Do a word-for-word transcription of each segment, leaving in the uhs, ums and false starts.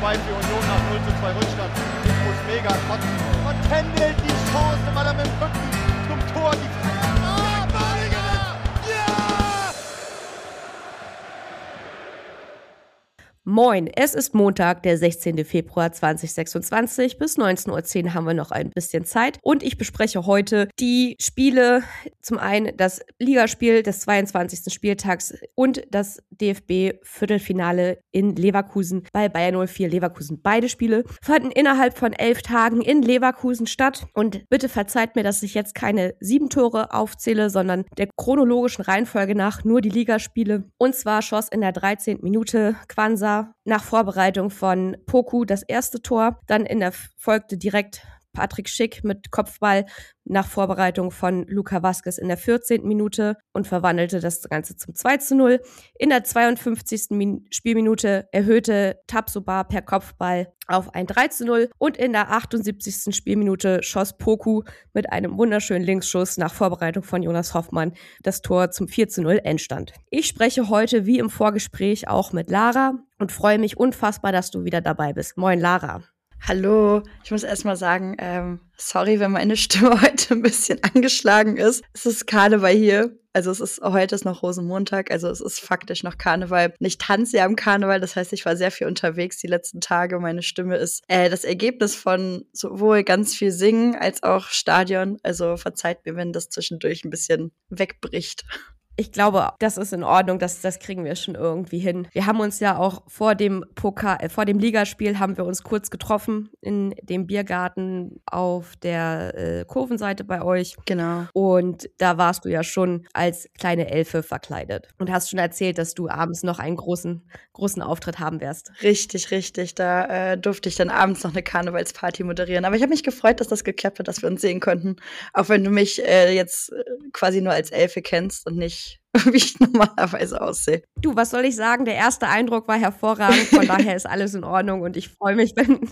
zwei für Union nach null zu zwei Rückstand. Ich muss mega kotzen. Und Kendall die Chance, weil er mit dem Rücken zum Tor die Ah, Badiger! Ja! Moin, es ist Montag, der sechzehnten Februar zweitausendsechsundzwanzig. Bis neunzehn Uhr zehn haben wir noch ein bisschen Zeit und ich bespreche heute die Spiele, zum einen das Ligaspiel des zweiundzwanzigsten Spieltags und das D F B-Viertelfinale in Leverkusen bei Bayer null vier Leverkusen. Beide Spiele fanden innerhalb von elf Tagen in Leverkusen statt und bitte verzeiht mir, dass ich jetzt keine sieben Tore aufzähle, sondern der chronologischen Reihenfolge nach nur die Ligaspiele. Und zwar schoss in der dreizehnten Minute Quansah nach Vorbereitung von Poku das erste Tor. Dann in der folgte direkt Patrick Schick mit Kopfball nach Vorbereitung von Luka Vazquez in der vierzehnten Minute und verwandelte das Ganze zum zwei zu null. In der zweiundfünfzigsten Min- Spielminute erhöhte Tabsoba per Kopfball auf ein drei zu null und in der achtundsiebzigsten Spielminute schoss Poku mit einem wunderschönen Linksschuss nach Vorbereitung von Jonas Hoffmann das Tor zum vier zu null Endstand. Ich spreche heute wie im Vorgespräch auch mit Lara und freue mich unfassbar, dass du wieder dabei bist. Moin Lara. Hallo, ich muss erst mal sagen, ähm, sorry, wenn meine Stimme heute ein bisschen angeschlagen ist. Es ist Karneval hier, also es ist heute ist noch Rosenmontag, also es ist faktisch noch Karneval. Und ich tanze ja am Karneval, das heißt, ich war sehr viel unterwegs die letzten Tage. Meine Stimme ist äh, das Ergebnis von sowohl ganz viel Singen als auch Stadion. Also verzeiht mir, wenn das zwischendurch ein bisschen wegbricht. Ich glaube, das ist in Ordnung, das, das kriegen wir schon irgendwie hin. Wir haben uns ja auch vor dem Pokal, äh, vor dem Ligaspiel haben wir uns kurz getroffen in dem Biergarten auf der äh, Kurvenseite bei euch. Genau. Und da warst du ja schon als kleine Elfe verkleidet und hast schon erzählt, dass du abends noch einen großen, großen Auftritt haben wirst. Richtig, richtig. Da äh, durfte ich dann abends noch eine Karnevalsparty moderieren. Aber ich habe mich gefreut, dass das geklappt hat, dass wir uns sehen konnten. Auch wenn du mich äh, jetzt äh, quasi nur als Elfe kennst und nicht wie ich normalerweise aussehe. Du, was soll ich sagen? Der erste Eindruck war hervorragend, von daher ist alles in Ordnung und ich freue mich, wenn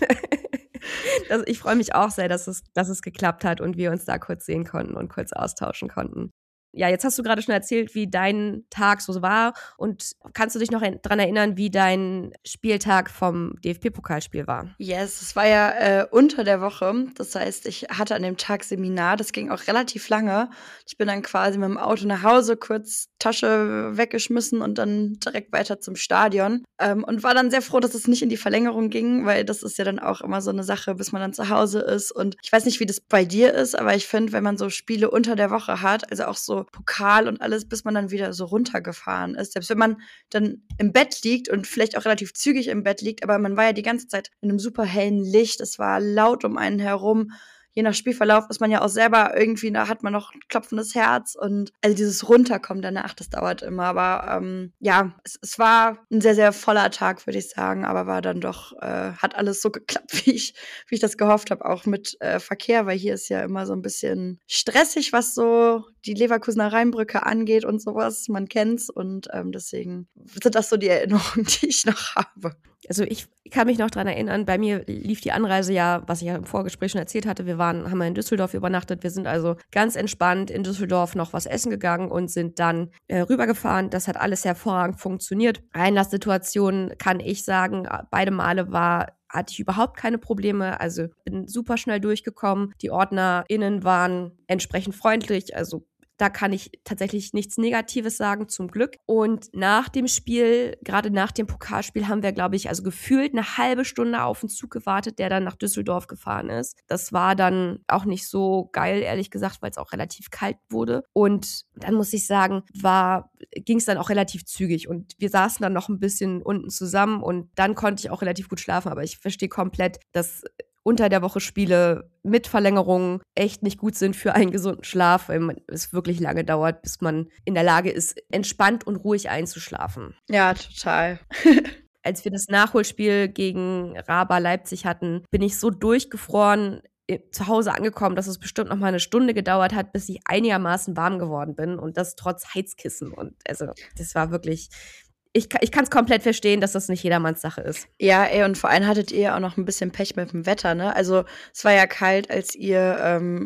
das, ich freue mich auch sehr, dass es, dass es geklappt hat und wir uns da kurz sehen konnten und kurz austauschen konnten. Ja, jetzt hast du gerade schon erzählt, wie dein Tag so war und kannst du dich noch daran erinnern, wie dein Spieltag vom D F B-Pokalspiel war? Yes, es war ja äh, unter der Woche, das heißt, ich hatte an dem Tag Seminar, das ging auch relativ lange. Ich bin dann quasi mit dem Auto nach Hause, kurz Tasche weggeschmissen und dann direkt weiter zum Stadion ähm, und war dann sehr froh, dass es nicht in die Verlängerung ging, weil das ist ja dann auch immer so eine Sache, bis man dann zu Hause ist und ich weiß nicht, wie das bei dir ist, aber ich finde, wenn man so Spiele unter der Woche hat, also auch so Pokal und alles, bis man dann wieder so runtergefahren ist. Selbst wenn man dann im Bett liegt und vielleicht auch relativ zügig im Bett liegt, aber man war ja die ganze Zeit in einem super hellen Licht, es war laut um einen herum. Je nach Spielverlauf ist man ja auch selber irgendwie, da hat man noch ein klopfendes Herz und also dieses Runterkommen danach, das dauert immer. Aber ähm, ja, es, es war ein sehr, sehr voller Tag, würde ich sagen, aber war dann doch, äh, hat alles so geklappt, wie ich, wie ich das gehofft habe, auch mit äh, Verkehr, weil hier ist ja immer so ein bisschen stressig, was so die Leverkusener Rheinbrücke angeht und sowas. Man kennt's und ähm, deswegen sind das so die Erinnerungen, die ich noch habe. Also ich kann mich noch dran erinnern, bei mir lief die Anreise ja, was ich ja im Vorgespräch schon erzählt hatte, wir waren, haben ja in Düsseldorf übernachtet, wir sind also ganz entspannt in Düsseldorf noch was essen gegangen und sind dann äh, rübergefahren. Das hat alles hervorragend funktioniert. Einlasssituation kann ich sagen, beide Male war hatte ich überhaupt keine Probleme, also bin super schnell durchgekommen. Die OrdnerInnen waren entsprechend freundlich, also da kann ich tatsächlich nichts Negatives sagen, zum Glück. Und nach dem Spiel, gerade nach dem Pokalspiel, haben wir, glaube ich, also gefühlt eine halbe Stunde auf den Zug gewartet, der dann nach Düsseldorf gefahren ist. Das war dann auch nicht so geil, ehrlich gesagt, weil es auch relativ kalt wurde. Und dann muss ich sagen, war ging es dann auch relativ zügig. Und wir saßen dann noch ein bisschen unten zusammen und dann konnte ich auch relativ gut schlafen. Aber ich verstehe komplett, dass unter der Woche Spiele mit Verlängerungen echt nicht gut sind für einen gesunden Schlaf, weil es wirklich lange dauert, bis man in der Lage ist, entspannt und ruhig einzuschlafen. Ja, total. Als wir das Nachholspiel gegen Raba Leipzig hatten, bin ich so durchgefroren zu Hause angekommen, dass es bestimmt noch mal eine Stunde gedauert hat, bis ich einigermaßen warm geworden bin und das trotz Heizkissen. Und also das war wirklich... Ich, ich kann es komplett verstehen, dass das nicht jedermanns Sache ist. Ja, ey, und vor allem hattet ihr auch noch ein bisschen Pech mit dem Wetter, ne? Also es war ja kalt, als ihr ähm,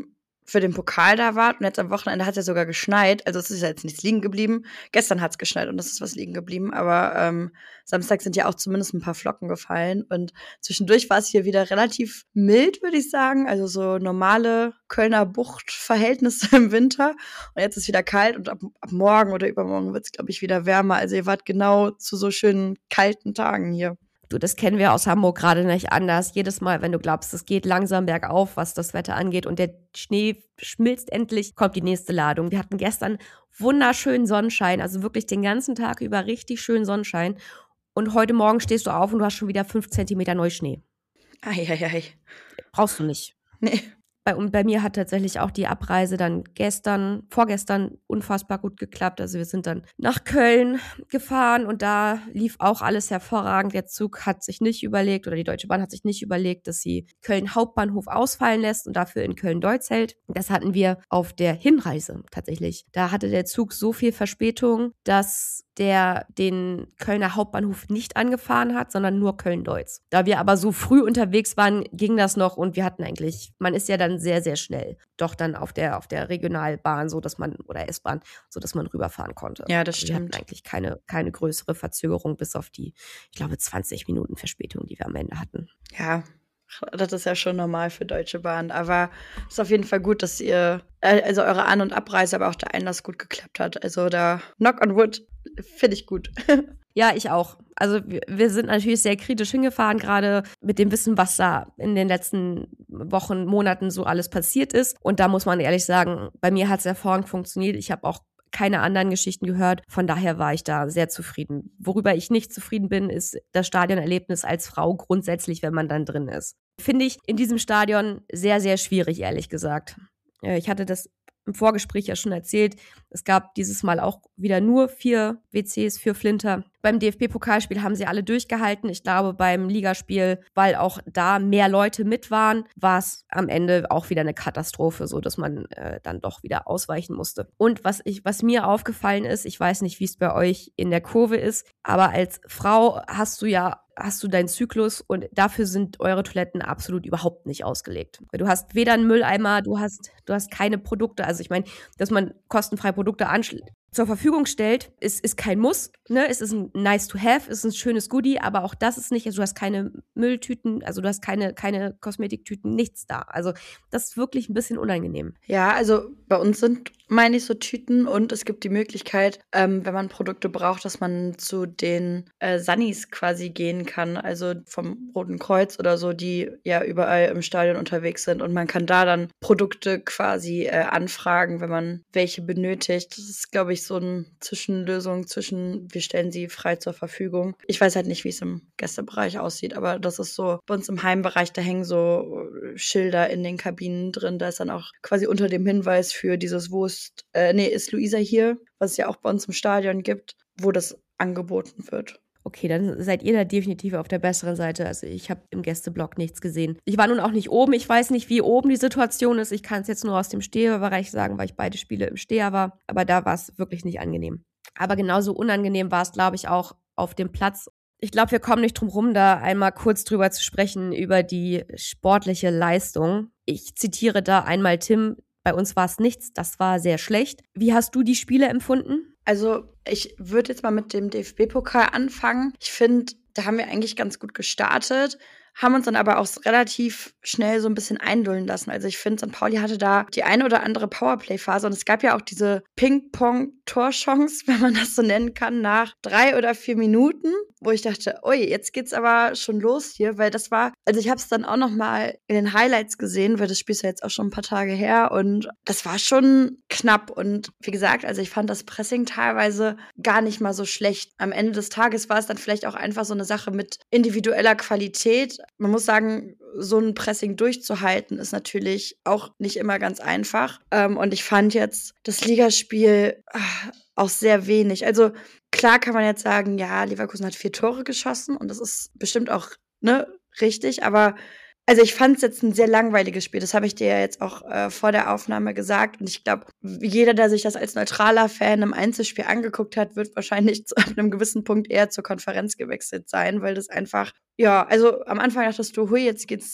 für den Pokal da wart und jetzt am Wochenende hat es ja sogar geschneit. Also es ist ja jetzt nichts liegen geblieben. Gestern hat es geschneit und es ist was liegen geblieben. Aber ähm, Samstag sind ja auch zumindest ein paar Flocken gefallen. Und zwischendurch war es hier wieder relativ mild, würde ich sagen. Also so normale Kölner Bucht-Verhältnisse im Winter. Und jetzt ist wieder kalt und ab, ab morgen oder übermorgen wird es, glaube ich, wieder wärmer. Also ihr wart genau zu so schönen kalten Tagen hier. Du, das kennen wir aus Hamburg gerade nicht anders. Jedes Mal, wenn du glaubst, es geht langsam bergauf, was das Wetter angeht und der Schnee schmilzt endlich, kommt die nächste Ladung. Wir hatten gestern wunderschönen Sonnenschein, also wirklich den ganzen Tag über richtig schönen Sonnenschein. Und heute Morgen stehst du auf und du hast schon wieder fünf Zentimeter Neuschnee. Eieiei. Brauchst du nicht. Nee. Bei, und bei mir hat tatsächlich auch die Abreise dann gestern, vorgestern unfassbar gut geklappt. Also wir sind dann nach Köln gefahren und da lief auch alles hervorragend. Der Zug hat sich nicht überlegt oder die Deutsche Bahn hat sich nicht überlegt, dass sie Köln Hauptbahnhof ausfallen lässt und dafür in Köln-Deutz hält. Das hatten wir auf der Hinreise tatsächlich. Da hatte der Zug so viel Verspätung, dass der den Kölner Hauptbahnhof nicht angefahren hat, sondern nur Köln-Deutz. Da wir aber so früh unterwegs waren, ging das noch und wir hatten eigentlich, man ist ja dann sehr, sehr schnell doch dann auf der, auf der Regionalbahn, so dass man, oder S-Bahn, so dass man rüberfahren konnte. Ja, das wir stimmt. Wir hatten eigentlich keine, keine größere Verzögerung, bis auf die, ich glaube, zwanzig Minuten Verspätung, die wir am Ende hatten. Ja, das ist ja schon normal für Deutsche Bahn. Aber es ist auf jeden Fall gut, dass ihr, also eure An- und Abreise, aber auch der Einlass gut geklappt hat. Also da, knock on wood, finde ich gut. Ja, ich auch. Also wir, wir sind natürlich sehr kritisch hingefahren, gerade mit dem Wissen, was da in den letzten Wochen, Monaten so alles passiert ist. Und da muss man ehrlich sagen, bei mir hat es hervorragend funktioniert. Ich habe auch keine anderen Geschichten gehört. Von daher war ich da sehr zufrieden. Worüber ich nicht zufrieden bin, ist das Stadionerlebnis als Frau grundsätzlich, wenn man dann drin ist. Finde ich in diesem Stadion sehr, sehr schwierig, ehrlich gesagt. Ich hatte das im Vorgespräch ja schon erzählt. Es gab dieses Mal auch wieder nur vier W Cs für Flinter. Beim D F B-Pokalspiel haben sie alle durchgehalten. Ich glaube, beim Ligaspiel, weil auch da mehr Leute mit waren, war es am Ende auch wieder eine Katastrophe, so dass man äh, dann doch wieder ausweichen musste. Und was ich, was mir aufgefallen ist, ich weiß nicht, wie es bei euch in der Kurve ist, aber als Frau hast du ja hast du deinen Zyklus und dafür sind eure Toiletten absolut überhaupt nicht ausgelegt. Du hast weder einen Mülleimer, du hast, du hast keine Produkte. Also ich meine, dass man kostenfrei Produkte anschließt, zur Verfügung stellt, ist, ist kein Muss, ne? Es ist ein nice to have, ist ein schönes Goodie, aber auch das ist nicht, also du hast keine Mülltüten, also du hast keine, keine Kosmetiktüten, nichts da. Also das ist wirklich ein bisschen unangenehm. Ja, also bei uns sind, meine ich, so Tüten und es gibt die Möglichkeit, ähm, wenn man Produkte braucht, dass man zu den äh, Sunnies quasi gehen kann, also vom Roten Kreuz oder so, die ja überall im Stadion unterwegs sind und man kann da dann Produkte quasi äh, anfragen, wenn man welche benötigt. Das ist, glaube ich, so eine Zwischenlösung zwischen, wir stellen sie frei zur Verfügung. Ich weiß halt nicht, wie es im Gästebereich aussieht, aber das ist so, bei uns im Heimbereich, da hängen so Schilder in den Kabinen drin, da ist dann auch quasi unter dem Hinweis für dieses, wo ist, äh, nee, ist Luisa hier, was es ja auch bei uns im Stadion gibt, wo das angeboten wird. Okay, dann seid ihr da definitiv auf der besseren Seite. Also ich habe im Gästeblock nichts gesehen. Ich war nun auch nicht oben. Ich weiß nicht, wie oben die Situation ist. Ich kann es jetzt nur aus dem Steherbereich sagen, weil ich beide Spiele im Steher war. Aber da war es wirklich nicht angenehm. Aber genauso unangenehm war es, glaube ich, auch auf dem Platz. Ich glaube, wir kommen nicht drum rum, da einmal kurz drüber zu sprechen, über die sportliche Leistung. Ich zitiere da einmal Tim. Bei uns war es nichts. Das war sehr schlecht. Wie hast du die Spiele empfunden? Also ich würde jetzt mal mit dem D F B-Pokal anfangen. Ich finde, da haben wir eigentlich ganz gut gestartet, haben uns dann aber auch relativ schnell so ein bisschen eindullen lassen. Also ich finde, Sankt Pauli hatte da die eine oder andere Powerplay-Phase und es gab ja auch diese Ping-Pong-Torchance, wenn man das so nennen kann, nach drei oder vier Minuten, wo ich dachte, ui, jetzt geht's aber schon los hier, weil das war, also ich habe es dann auch noch mal in den Highlights gesehen, weil das Spiel ist ja jetzt auch schon ein paar Tage her und das war schon knapp und wie gesagt, also ich fand das Pressing teilweise gar nicht mal so schlecht. Am Ende des Tages war es dann vielleicht auch einfach so eine Sache mit individueller Qualität. Man muss sagen, so ein Pressing durchzuhalten ist natürlich auch nicht immer ganz einfach. Ähm, und ich fand jetzt das Ligaspiel ach, auch sehr wenig. Also klar kann man jetzt sagen, ja, Leverkusen hat vier Tore geschossen und das ist bestimmt auch ne, richtig, aber also ich fand es jetzt ein sehr langweiliges Spiel. Das habe ich dir ja jetzt auch äh, vor der Aufnahme gesagt. Und ich glaube, jeder, der sich das als neutraler Fan im Einzelspiel angeguckt hat, wird wahrscheinlich zu einem gewissen Punkt eher zur Konferenz gewechselt sein, weil das einfach, ja, also am Anfang dachtest du, hui, jetzt geht's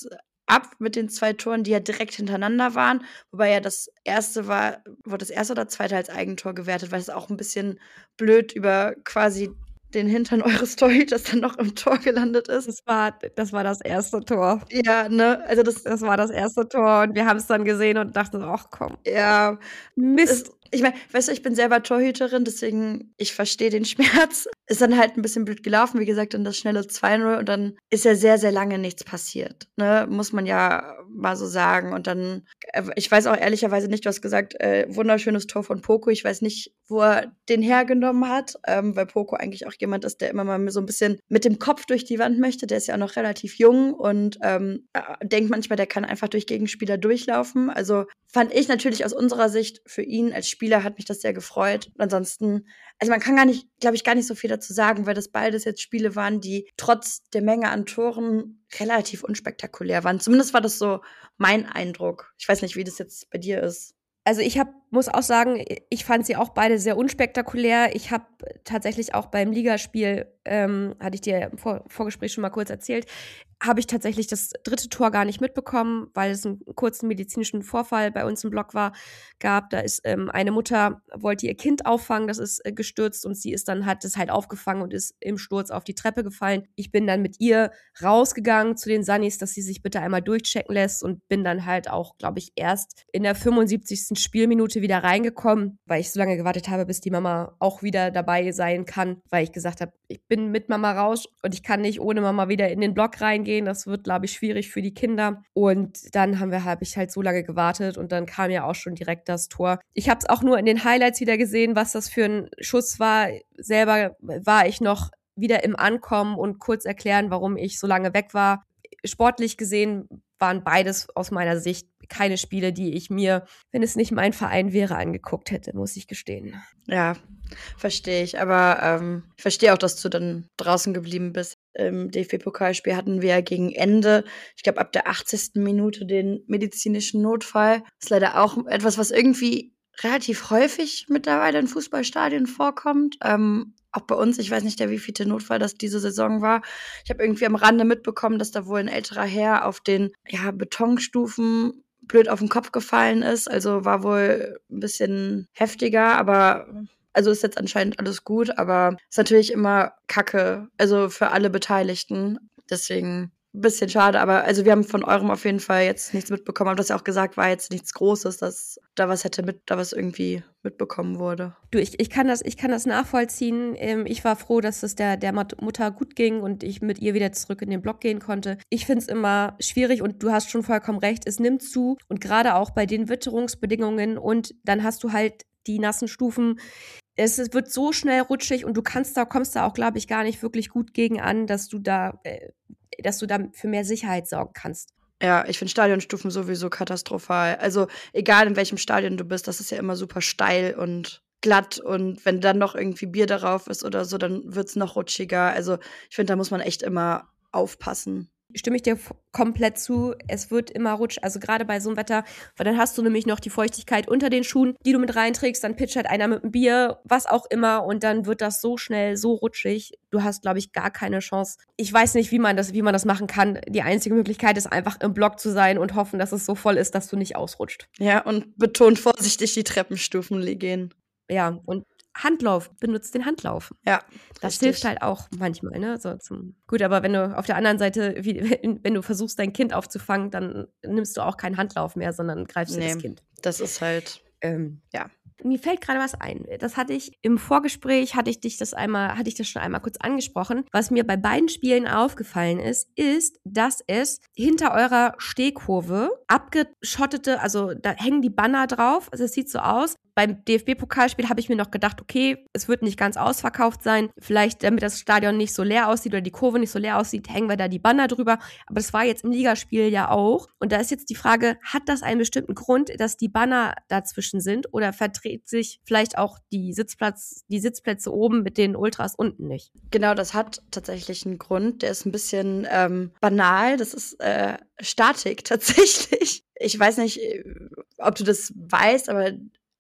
ab mit den zwei Toren, die ja direkt hintereinander waren. Wobei ja das erste war, wurde das erste oder zweite als Eigentor gewertet, weil es auch ein bisschen blöd über quasi den Hintern eures Torhüters dann noch im Tor gelandet ist. Das war, das war das erste Tor. Ja, ne, also das, Das war das erste Tor und wir haben es dann gesehen und dachten, ach komm, ja, Mist. es, ich meine, weißt du, ich bin selber Torhüterin, deswegen, ich verstehe den Schmerz. Ist dann halt ein bisschen blöd gelaufen, wie gesagt, dann das schnelle zwei null und dann ist ja sehr, sehr lange nichts passiert, ne, muss man ja mal so sagen. Und dann, äh, ich weiß auch ehrlicherweise nicht, du hast gesagt, äh, wunderschönes Tor von Poco, ich weiß nicht, wo er den hergenommen hat, ähm, weil Poco eigentlich auch jemand ist, der immer mal so ein bisschen mit dem Kopf durch die Wand möchte, der ist ja auch noch relativ jung und ähm, äh, denkt manchmal, der kann einfach durch Gegenspieler durchlaufen, also fand ich natürlich aus unserer Sicht für ihn als Spieler hat mich das sehr gefreut. Und ansonsten, also man kann gar nicht, glaube ich, gar nicht so viel dazu sagen, weil das beides jetzt Spiele waren, die trotz der Menge an Toren relativ unspektakulär waren. Zumindest war das so mein Eindruck. Ich weiß nicht, wie das jetzt bei dir ist. Also ich hab, muss auch sagen, ich fand sie auch beide sehr unspektakulär. Ich habe tatsächlich auch beim Ligaspiel, ähm, hatte ich dir im Vor- Vorgespräch schon mal kurz erzählt, habe ich tatsächlich das dritte Tor gar nicht mitbekommen, weil es einen kurzen medizinischen Vorfall bei uns im Block war, gab. Da ist ähm, eine Mutter, wollte ihr Kind auffangen, das ist äh, gestürzt und sie ist dann, hat es halt aufgefangen und ist im Sturz auf die Treppe gefallen. Ich bin dann mit ihr rausgegangen zu den Sunnies, dass sie sich bitte einmal durchchecken lässt und bin dann halt auch, glaube ich, erst in der fünfundsiebzigsten Spielminute wieder reingekommen, weil ich so lange gewartet habe, bis die Mama auch wieder dabei sein kann, weil ich gesagt habe, ich bin mit Mama raus und ich kann nicht ohne Mama wieder in den Block reingehen. Das wird, glaube ich, schwierig für die Kinder. Und dann haben wir, habe ich halt so lange gewartet und dann kam ja auch schon direkt das Tor. Ich habe es auch nur in den Highlights wieder gesehen, was das für ein Schuss war. Selber war ich noch wieder im Ankommen und kurz erklären, warum ich so lange weg war. Sportlich gesehen waren beides aus meiner Sicht keine Spiele, die ich mir, wenn es nicht mein Verein wäre, angeguckt hätte, muss ich gestehen. Ja, verstehe ich. Aber ähm, ich verstehe auch, dass du dann draußen geblieben bist. Im D F B-Pokalspiel hatten wir ja gegen Ende, ich glaube ab der achtzigsten Minute den medizinischen Notfall. Das ist leider auch etwas, was irgendwie relativ häufig mittlerweile in Fußballstadien vorkommt. Ähm, auch bei uns, ich weiß nicht, der wievielte Notfall das diese Saison war. Ich habe irgendwie am Rande mitbekommen, dass da wohl ein älterer Herr auf den ja, Betonstufen blöd auf den Kopf gefallen ist. Also war wohl ein bisschen heftiger, aber also ist jetzt anscheinend alles gut, aber ist natürlich immer Kacke, also für alle Beteiligten. Deswegen ein bisschen schade, aber also wir haben von eurem auf jeden Fall jetzt nichts mitbekommen. Aber du hast ja auch gesagt, war jetzt nichts Großes, dass da was hätte mit, da was irgendwie mitbekommen wurde. Du, ich, ich kann das, ich kann das nachvollziehen. Ähm, ich war froh, dass es der, der Mutter gut ging und ich mit ihr wieder zurück in den Block gehen konnte. Ich finde es immer schwierig und du hast schon vollkommen recht, es nimmt zu und gerade auch bei den Witterungsbedingungen und dann hast du halt die nassen Stufen. Es wird so schnell rutschig und du kannst da, kommst da auch, glaube ich, gar nicht wirklich gut gegen an, dass du da, äh, dass du da für mehr Sicherheit sorgen kannst. Ja, ich finde Stadionstufen sowieso katastrophal. Also egal in welchem Stadion du bist, das ist ja immer super steil und glatt und wenn dann noch irgendwie Bier darauf ist oder so, dann wird's noch rutschiger. Also ich finde, da muss man echt immer aufpassen. Stimme ich dir f- komplett zu. Es wird immer rutsch, also gerade bei so einem Wetter, weil dann hast du nämlich noch die Feuchtigkeit unter den Schuhen, die du mit reinträgst, dann pitcht halt einer mit einem Bier, was auch immer und dann wird das so schnell, so rutschig. Du hast, glaube ich, gar keine Chance. Ich weiß nicht, wie man das, wie man das machen kann. Die einzige Möglichkeit ist einfach im Block zu sein und hoffen, dass es so voll ist, dass du nicht ausrutscht. Ja, und betont vorsichtig die Treppenstufen gehen. Ja, und Handlauf, benutzt den Handlauf. Ja, das richtig. hilft halt auch manchmal, ne? So zum Gut, aber wenn du auf der anderen Seite, wie, wenn du versuchst, dein Kind aufzufangen, dann nimmst du auch keinen Handlauf mehr, sondern greifst Nee, dir das Kind. Das ist halt, Ähm, ja. Mir fällt gerade was ein. Das hatte ich im Vorgespräch, hatte ich dich das einmal, hatte ich das schon einmal kurz angesprochen. Was mir bei beiden Spielen aufgefallen ist, ist, dass es hinter eurer Stehkurve abgeschottete, also da hängen die Banner drauf. Also es sieht so aus. Beim D F B-Pokalspiel habe ich mir noch gedacht, okay, es wird nicht ganz ausverkauft sein. Vielleicht, damit das Stadion nicht so leer aussieht oder die Kurve nicht so leer aussieht, hängen wir da die Banner drüber. Aber das war jetzt im Ligaspiel ja auch. Und da ist jetzt die Frage, hat das einen bestimmten Grund, dass die Banner dazwischen sind? Oder verdreht sich vielleicht auch die Sitzplatz, die Sitzplätze oben mit den Ultras unten nicht? Genau, das hat tatsächlich einen Grund. Der ist ein bisschen ähm, banal. Das ist äh, Statik tatsächlich. Ich weiß nicht, ob du das weißt, aber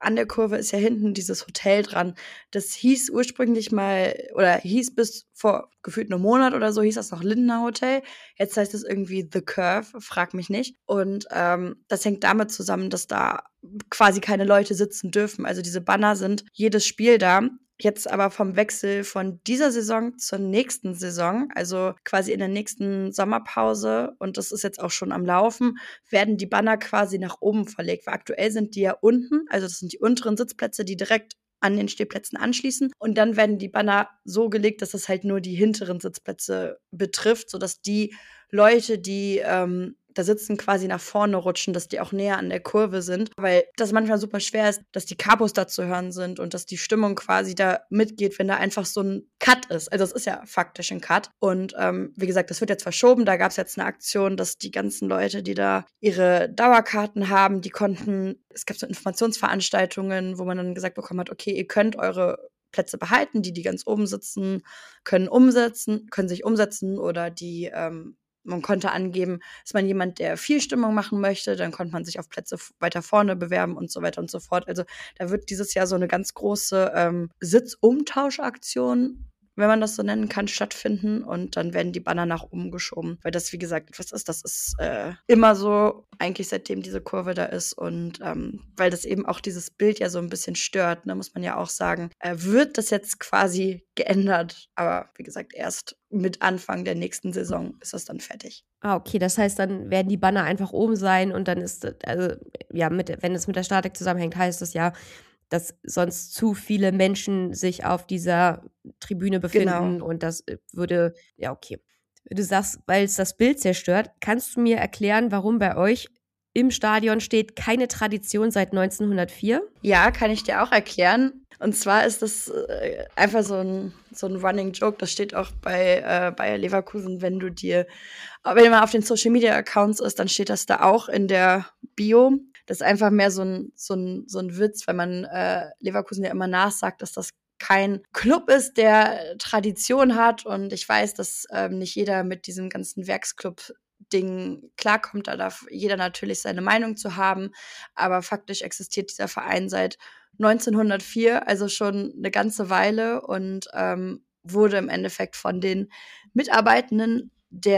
an der Kurve ist ja hinten dieses Hotel dran. Das hieß ursprünglich mal, oder hieß bis vor gefühlt einem Monat oder so, hieß das noch Lindner Hotel. Jetzt heißt es irgendwie The Curve, frag mich nicht. Und ähm, das hängt damit zusammen, dass da quasi keine Leute sitzen dürfen. Also diese Banner sind jedes Spiel da. Jetzt aber vom Wechsel von dieser Saison zur nächsten Saison, also quasi in der nächsten Sommerpause, und das ist jetzt auch schon am Laufen, werden die Banner quasi nach oben verlegt. Weil aktuell sind die ja unten, also das sind die unteren Sitzplätze, die direkt an den Stehplätzen anschließen. Und dann werden die Banner so gelegt, dass es halt nur die hinteren Sitzplätze betrifft, sodass die Leute, die ähm, da sitzen, quasi nach vorne rutschen, dass die auch näher an der Kurve sind, weil das manchmal super schwer ist, dass die Kapos da zu hören sind und dass die Stimmung quasi da mitgeht, wenn da einfach so ein Cut ist. Also es ist ja faktisch ein Cut. Und ähm, wie gesagt, das wird jetzt verschoben. Da gab es jetzt eine Aktion, dass die ganzen Leute, die da ihre Dauerkarten haben, die konnten, es gab so Informationsveranstaltungen, wo man dann gesagt bekommen hat, okay, ihr könnt eure Plätze behalten, die, die ganz oben sitzen, können umsetzen, können sich umsetzen oder die ähm, man konnte angeben, ist man jemand, der viel Stimmung machen möchte, dann konnte man sich auf Plätze weiter vorne bewerben und so weiter und so fort. Also da wird dieses Jahr so eine ganz große ähm, Sitzumtauschaktion, wenn man das so nennen kann, stattfinden. Und dann werden die Banner nach oben geschoben. Weil das, wie gesagt, etwas ist, das ist äh, immer so, eigentlich seitdem diese Kurve da ist. Und ähm, weil das eben auch dieses Bild ja so ein bisschen stört, ne, muss man ja auch sagen, äh, wird das jetzt quasi geändert. Aber wie gesagt, erst mit Anfang der nächsten Saison ist das dann fertig. Ah, okay, das heißt, dann werden die Banner einfach oben sein und dann ist, also ja, mit, wenn es mit der Statik zusammenhängt, heißt das ja, dass sonst zu viele Menschen sich auf dieser Tribüne befinden. Genau. Und das würde, ja, okay. Du sagst, weil es das Bild zerstört, kannst du mir erklären, warum bei euch im Stadion steht keine Tradition seit neunzehnhundertvier? Ja, kann ich dir auch erklären. Und zwar ist das äh, einfach so ein, so ein Running Joke. Das steht auch bei äh, Bayer Leverkusen, wenn du dir, wenn man auf den Social Media Accounts ist, dann steht das da auch in der Bio. Das ist einfach mehr so ein, so ein, so ein Witz, weil man äh, Leverkusen ja immer nachsagt, dass das kein Club ist, der Tradition hat. Und ich weiß, dass ähm, nicht jeder mit diesem ganzen Werksclub-Ding klarkommt. Da darf jeder natürlich seine Meinung zu haben. Aber faktisch existiert dieser Verein seit neunzehnhundertvier, also schon eine ganze Weile, und ähm, wurde im Endeffekt von den Mitarbeitenden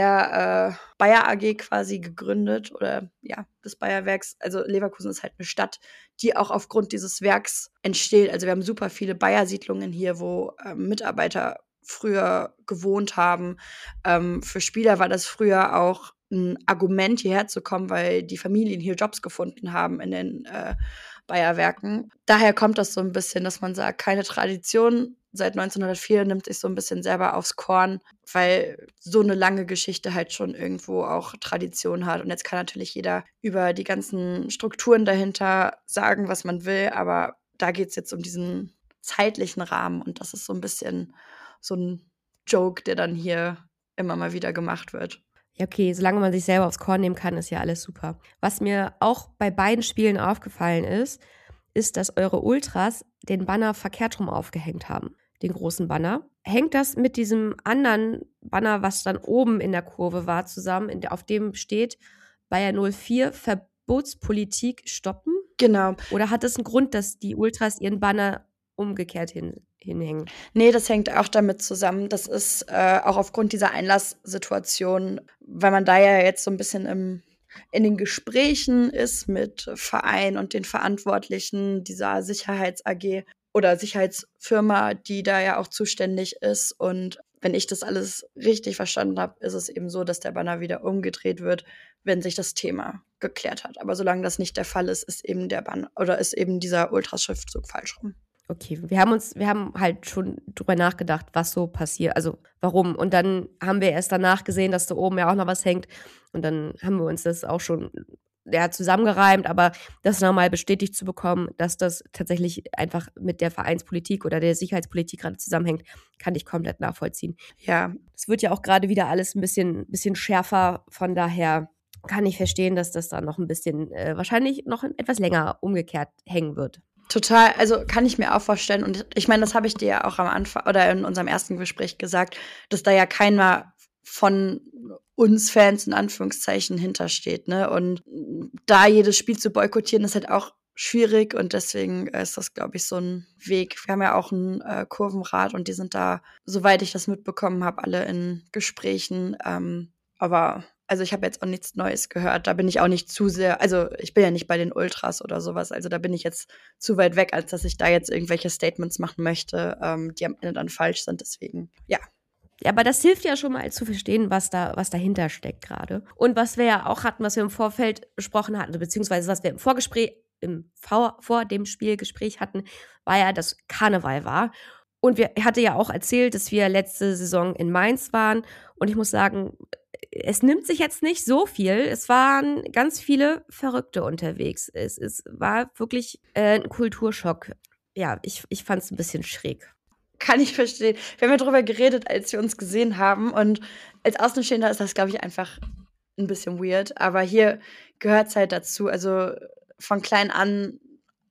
der äh, Bayer A G quasi gegründet, oder ja, des Bayer-Werks. Also Leverkusen ist halt eine Stadt, die auch aufgrund dieses Werks entsteht. Also wir haben super viele Bayer-Siedlungen hier, wo äh, Mitarbeiter früher gewohnt haben. Ähm, für Spieler war das früher auch ein Argument, hierher zu kommen, weil die Familien hier Jobs gefunden haben in den äh, Bayer-Werken. Daher kommt das so ein bisschen, dass man sagt, keine Tradition. Seit neunzehnhundertvier nimmt sich so ein bisschen selber aufs Korn, weil so eine lange Geschichte halt schon irgendwo auch Tradition hat. Und jetzt kann natürlich jeder über die ganzen Strukturen dahinter sagen, was man will, aber da geht es jetzt um diesen zeitlichen Rahmen, und das ist so ein bisschen so ein Joke, der dann hier immer mal wieder gemacht wird. Ja, okay, solange man sich selber aufs Korn nehmen kann, ist ja alles super. Was mir auch bei beiden Spielen aufgefallen ist, ist, dass eure Ultras den Banner verkehrt rum aufgehängt haben, den großen Banner. Hängt das mit diesem anderen Banner, was dann oben in der Kurve war, zusammen, in der, auf dem steht Bayer null vier Verbotspolitik stoppen? Genau. Oder hat es einen Grund, dass die Ultras ihren Banner umgekehrt hin, hinhängen? Nee, das hängt auch damit zusammen. Das ist äh, auch aufgrund dieser Einlasssituation, weil man da ja jetzt so ein bisschen im in den Gesprächen ist mit Verein und den Verantwortlichen dieser Sicherheits-A G oder Sicherheitsfirma, die da ja auch zuständig ist. Und wenn ich das alles richtig verstanden habe, ist es eben so, dass der Banner wieder umgedreht wird, wenn sich das Thema geklärt hat. Aber solange das nicht der Fall ist, ist eben der Banner oder ist eben dieser Ultraschriftzug falsch rum. Okay, wir haben uns, wir haben halt schon drüber nachgedacht, was so passiert, also warum. Und dann haben wir erst danach gesehen, dass da oben ja auch noch was hängt. Und dann haben wir uns das auch schon ja, zusammengereimt, aber das nochmal bestätigt zu bekommen, dass das tatsächlich einfach mit der Vereinspolitik oder der Sicherheitspolitik gerade zusammenhängt, kann ich komplett nachvollziehen. Ja, es wird ja auch gerade wieder alles ein bisschen, bisschen schärfer, von daher kann ich verstehen, dass das dann noch ein bisschen, äh, wahrscheinlich noch etwas länger umgekehrt hängen wird. Total, also kann ich mir auch vorstellen, und ich meine, das habe ich dir ja auch am Anfang oder in unserem ersten Gespräch gesagt, dass da ja keiner von uns Fans in Anführungszeichen hintersteht, ne? Und da jedes Spiel zu boykottieren, ist halt auch schwierig und deswegen ist das, glaube ich, so ein Weg. Wir haben ja auch ein äh, Kurvenrad und die sind da, soweit ich das mitbekommen habe, alle in Gesprächen. Ähm, aber also ich habe jetzt auch nichts Neues gehört. Da bin ich auch nicht zu sehr, also ich bin ja nicht bei den Ultras oder sowas. Also da bin ich jetzt zu weit weg, als dass ich da jetzt irgendwelche Statements machen möchte, ähm, die am Ende dann falsch sind. Deswegen, ja. Ja, aber das hilft ja schon mal zu verstehen, was da, was dahinter steckt gerade. Und was wir ja auch hatten, was wir im Vorfeld besprochen hatten, beziehungsweise was wir im Vorgespräch, im vor, vor dem Spielgespräch hatten, war ja, dass Karneval war. Und wir hatte ja auch erzählt, dass wir letzte Saison in Mainz waren. Und ich muss sagen, es nimmt sich jetzt nicht so viel. Es waren ganz viele Verrückte unterwegs. Es, es war wirklich äh, ein Kulturschock. Ja, ich, ich fand es ein bisschen schräg. Kann ich verstehen. Wir haben ja drüber geredet, als wir uns gesehen haben. Und als Außenstehender ist das, glaube ich, einfach ein bisschen weird. Aber hier gehört es halt dazu. Also von klein an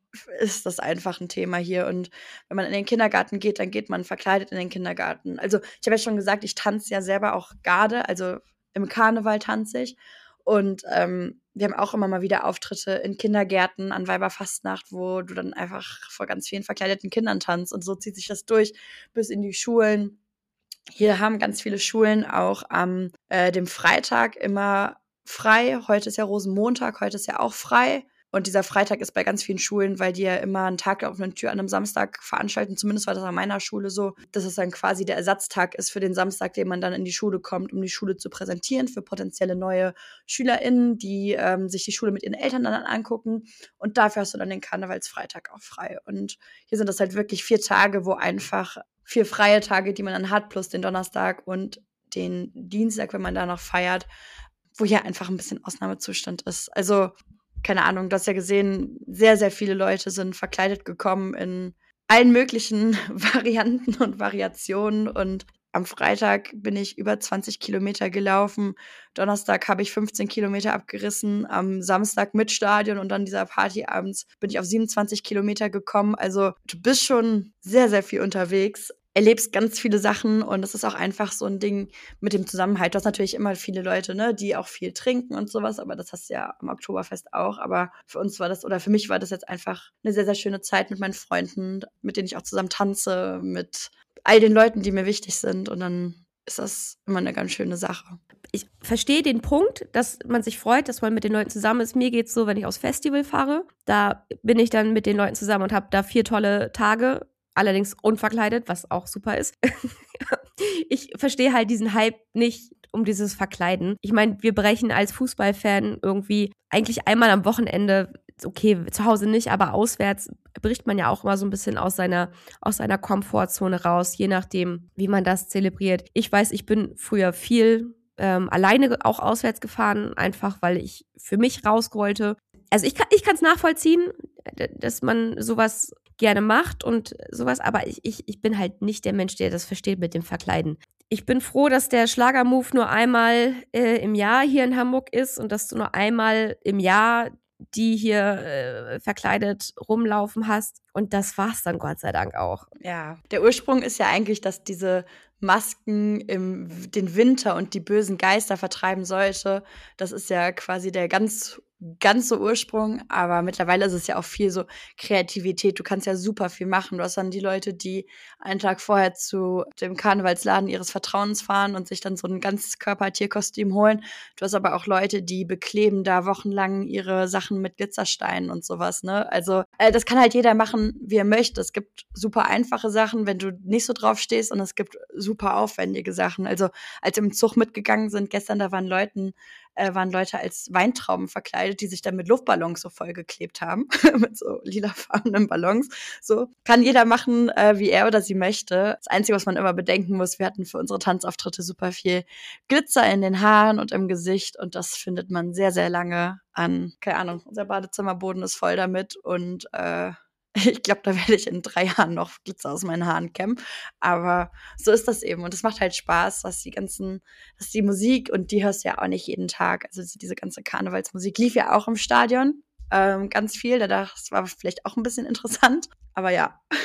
ist das einfach ein Thema hier. Und wenn man in den Kindergarten geht, dann geht man verkleidet in den Kindergarten. Also ich habe ja schon gesagt, ich tanze ja selber auch Garde. Also im Karneval tanze ich. Und ähm, wir haben auch immer mal wieder Auftritte in Kindergärten an Weiberfastnacht, wo du dann einfach vor ganz vielen verkleideten Kindern tanzt. Und so zieht sich das durch bis in die Schulen. Hier haben ganz viele Schulen auch am äh, dem Freitag immer frei. Heute ist ja Rosenmontag, heute ist ja auch frei. Und dieser Freitag ist bei ganz vielen Schulen, weil die ja immer einen Tag der offenen Tür an einem Samstag veranstalten. Zumindest war das an meiner Schule so, dass es dann quasi der Ersatztag ist für den Samstag, den man dann in die Schule kommt, um die Schule zu präsentieren für potenzielle neue SchülerInnen, die ähm, sich die Schule mit ihren Eltern dann angucken. Und dafür hast du dann den Karnevalsfreitag auch frei. Und hier sind das halt wirklich vier Tage, wo einfach vier freie Tage, die man dann hat, plus den Donnerstag und den Dienstag, wenn man da noch feiert, wo hier einfach ein bisschen Ausnahmezustand ist. Also keine Ahnung, du hast ja gesehen, sehr, sehr viele Leute sind verkleidet gekommen in allen möglichen Varianten und Variationen. Und am Freitag bin ich über zwanzig Kilometer gelaufen. Donnerstag habe ich fünfzehn Kilometer abgerissen. Am Samstag mit Stadion und dann dieser Party abends bin ich auf siebenundzwanzig Kilometer gekommen. Also du bist schon sehr, sehr viel unterwegs. Erlebst ganz viele Sachen und es ist auch einfach so ein Ding mit dem Zusammenhalt. Du hast natürlich immer viele Leute, ne, die auch viel trinken und sowas, aber das hast du ja am Oktoberfest auch. Aber für uns war das, oder für mich war das jetzt einfach eine sehr, sehr schöne Zeit mit meinen Freunden, mit denen ich auch zusammen tanze, mit all den Leuten, die mir wichtig sind. Und dann ist das immer eine ganz schöne Sache. Ich verstehe den Punkt, dass man sich freut, dass man mit den Leuten zusammen ist. Mir geht's so, wenn ich aufs Festival fahre, da bin ich dann mit den Leuten zusammen und habe da vier tolle Tage. Allerdings unverkleidet, was auch super ist. Ich verstehe halt diesen Hype nicht um dieses Verkleiden. Ich meine, wir brechen als Fußballfan irgendwie eigentlich einmal am Wochenende, okay, zu Hause nicht, aber auswärts bricht man ja auch immer so ein bisschen aus seiner, aus seiner Komfortzone raus, je nachdem, wie man das zelebriert. Ich weiß, ich bin früher viel ähm, alleine auch auswärts gefahren, einfach weil ich für mich raus wollte. Also ich kann ich kann es nachvollziehen, dass man sowas gerne macht und sowas, aber ich, ich, ich bin halt nicht der Mensch, der das versteht mit dem Verkleiden. Ich bin froh, dass der Schlagermove nur einmal äh, im Jahr hier in Hamburg ist und dass du nur einmal im Jahr die hier äh, verkleidet rumlaufen hast. Und das war's dann Gott sei Dank auch. Ja, der Ursprung ist ja eigentlich, dass diese Masken im den Winter und die bösen Geister vertreiben sollte. Das ist ja quasi der ganz ganze Ursprung, aber mittlerweile ist es ja auch viel so Kreativität. Du kannst ja super viel machen. Du hast dann die Leute, die einen Tag vorher zu dem Karnevalsladen ihres Vertrauens fahren und sich dann so ein Ganzkörper-Tierkostüm holen. Du hast aber auch Leute, die bekleben da wochenlang ihre Sachen mit Glitzersteinen und sowas, ne? Also äh, das kann halt jeder machen, wie er möchte. Es gibt super einfache Sachen, wenn du nicht so drauf stehst, und es gibt super aufwendige Sachen. Also als wir im Zug mitgegangen sind, gestern, da waren Leuten Äh, waren Leute als Weintrauben verkleidet, die sich dann mit Luftballons so vollgeklebt haben, mit so lilafarbenen Ballons. So kann jeder machen, äh, wie er oder sie möchte. Das Einzige, was man immer bedenken muss, wir hatten für unsere Tanzauftritte super viel Glitzer in den Haaren und im Gesicht, und das findet man sehr, sehr lange an, keine Ahnung, unser Badezimmerboden ist voll damit, und äh, ich glaube, da werde ich in drei Jahren noch Glitzer aus meinen Haaren kämmen. Aber so ist das eben. Und es macht halt Spaß, dass die ganzen, dass die Musik, und die hörst du ja auch nicht jeden Tag. Also diese ganze Karnevalsmusik lief ja auch im Stadion. Ähm, ganz viel. Das war vielleicht auch ein bisschen interessant. Aber ja.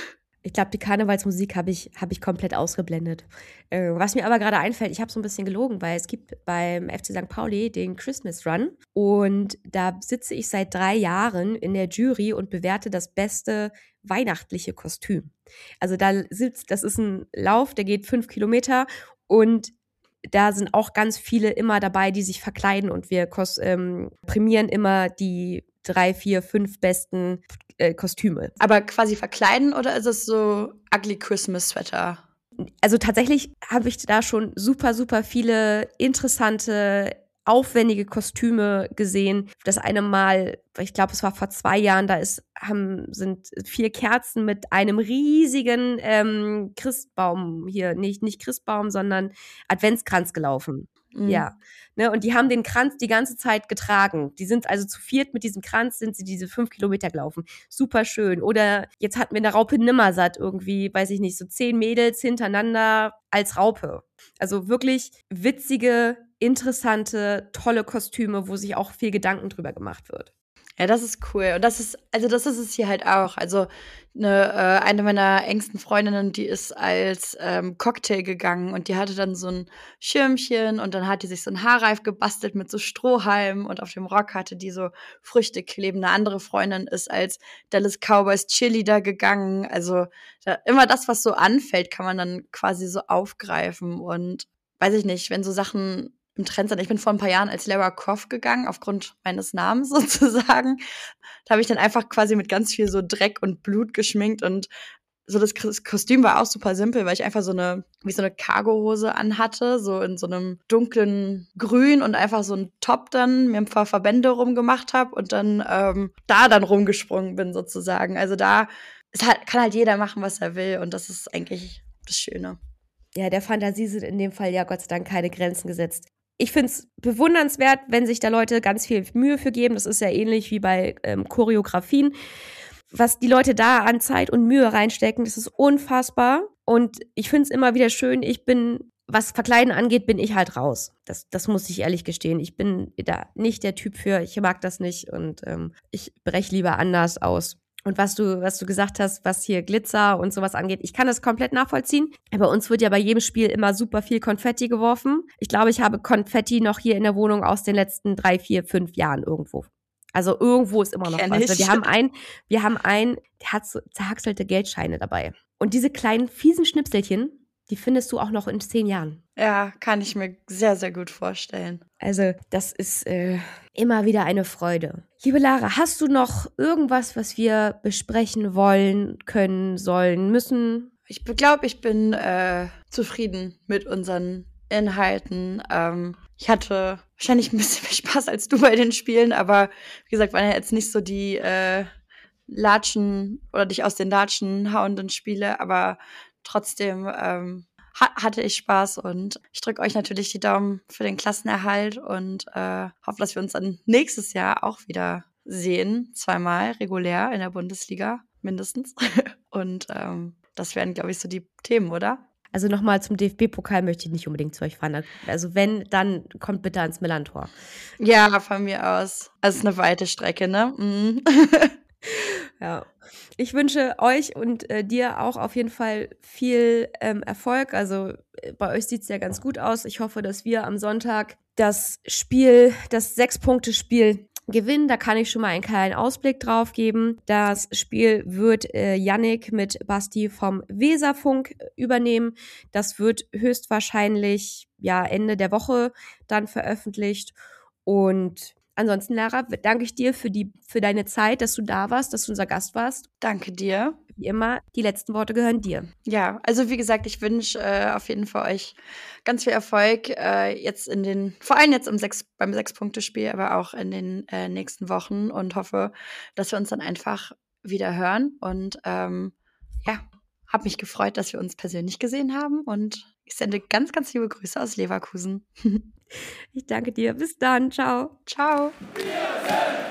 Ich glaube, die Karnevalsmusik habe ich, hab ich komplett ausgeblendet. Äh, was mir aber gerade einfällt, ich habe so ein bisschen gelogen, weil es gibt beim F C Sankt Pauli den Christmas Run und da sitze ich seit drei Jahren in der Jury und bewerte das beste weihnachtliche Kostüm. Also da sitzt, das ist ein Lauf, der geht fünf Kilometer und da sind auch ganz viele immer dabei, die sich verkleiden und wir kos- ähm, prämieren immer die drei, vier, fünf besten äh, Kostüme. Aber quasi verkleiden oder ist es so ugly Christmas Sweater? Also tatsächlich habe ich da schon super, super viele interessante, aufwendige Kostüme gesehen. Das eine Mal, ich glaube, es war vor zwei Jahren, da ist, haben, sind vier Kerzen mit einem riesigen ähm, Christbaum hier, nicht, nicht Christbaum, sondern Adventskranz gelaufen. Mhm. Ja, ne, und die haben den Kranz die ganze Zeit getragen. Die sind also zu viert mit diesem Kranz, sind sie diese fünf Kilometer gelaufen. Super schön. Oder jetzt hatten wir eine Raupe Nimmersatt irgendwie, weiß ich nicht, so zehn Mädels hintereinander als Raupe. Also wirklich witzige, interessante, tolle Kostüme, wo sich auch viel Gedanken drüber gemacht wird. Ja, das ist cool. Und das ist, also das ist es hier halt auch. Also eine, äh, eine meiner engsten Freundinnen, die ist als ähm, Cocktail gegangen und die hatte dann so ein Schirmchen und dann hat die sich so ein Haarreif gebastelt mit so Strohhalmen und auf dem Rock hatte die so Früchte kleben. Eine andere Freundin ist als Dallas Cowboys Cheerleader gegangen. Also da, immer das, was so anfällt, kann man dann quasi so aufgreifen und weiß ich nicht, wenn so Sachen im Trend sind. Ich bin vor ein paar Jahren als Lara Croft gegangen, aufgrund meines Namens sozusagen. Da habe ich dann einfach quasi mit ganz viel so Dreck und Blut geschminkt und so das Kostüm war auch super simpel, weil ich einfach so eine, wie so eine Cargohose anhatte, so in so einem dunklen Grün und einfach so einen Top dann, mir ein paar Verbände rumgemacht habe und dann ähm, da dann rumgesprungen bin sozusagen. Also da ist halt, kann halt jeder machen, was er will und das ist eigentlich das Schöne. Ja, der Fantasie sind in dem Fall ja Gott sei Dank keine Grenzen gesetzt. Ich finde es bewundernswert, wenn sich da Leute ganz viel Mühe für geben. Das ist ja ähnlich wie bei ähm, Choreografien. Was die Leute da an Zeit und Mühe reinstecken, das ist unfassbar. Und ich finde es immer wieder schön. Ich bin, was Verkleiden angeht, bin ich halt raus. Das, das muss ich ehrlich gestehen. Ich bin da nicht der Typ für. Ich mag das nicht und ähm, ich breche lieber anders aus. Und was du, was du gesagt hast, was hier Glitzer und sowas angeht, ich kann das komplett nachvollziehen. Bei uns wird ja bei jedem Spiel immer super viel Konfetti geworfen. Ich glaube, ich habe Konfetti noch hier in der Wohnung aus den letzten drei, vier, fünf Jahren irgendwo. Also irgendwo ist immer noch Kenn was. ich. Wir haben einen, wir haben einen, der hat so zerhackselte Geldscheine dabei. Und diese kleinen fiesen Schnipselchen, die findest du auch noch in zehn Jahren. Ja, kann ich mir sehr, sehr gut vorstellen. Also das ist äh, immer wieder eine Freude. Liebe Lara, hast du noch irgendwas, was wir besprechen wollen, können, sollen, müssen? Ich glaube, ich bin äh, zufrieden mit unseren Inhalten. Ähm, ich hatte wahrscheinlich ein bisschen mehr Spaß als du bei den Spielen, aber wie gesagt, waren ja jetzt nicht so die äh, Latschen oder dich aus den Latschen hauenden Spiele, aber trotzdem ähm, ha- hatte ich Spaß und ich drücke euch natürlich die Daumen für den Klassenerhalt und äh, hoffe, dass wir uns dann nächstes Jahr auch wieder sehen, zweimal regulär in der Bundesliga mindestens. Und ähm, das wären, glaube ich, so die Themen, oder? Also nochmal zum D F B-Pokal möchte ich nicht unbedingt zu euch fahren. Also wenn, dann kommt bitte ans Millantor. Ja, von mir aus. Also es ist eine weite Strecke, ne? Mhm. Ja. Ich wünsche euch und äh, dir auch auf jeden Fall viel ähm, Erfolg. Also äh, bei euch sieht es ja ganz gut aus. Ich hoffe, dass wir am Sonntag das Spiel, das Sechs-Punkte-Spiel gewinnen. Da kann ich schon mal einen kleinen Ausblick drauf geben. Das Spiel wird äh, Yannick mit Basti vom Weserfunk übernehmen. Das wird höchstwahrscheinlich ja Ende der Woche dann veröffentlicht. Und ansonsten, Lara, danke ich dir für die für deine Zeit, dass du da warst, dass du unser Gast warst. Danke dir. Wie immer, die letzten Worte gehören dir. Ja, also wie gesagt, ich wünsche äh, auf jeden Fall euch ganz viel Erfolg äh, jetzt in den, vor allem jetzt im sechs, beim Sechs-Punkte-Spiel, aber auch in den äh, nächsten Wochen und hoffe, dass wir uns dann einfach wieder hören. Und ähm, ja, habe mich gefreut, dass wir uns persönlich gesehen haben und ich sende ganz, ganz liebe Grüße aus Leverkusen. Ich danke dir. Bis dann. Ciao. Ciao. Wir sind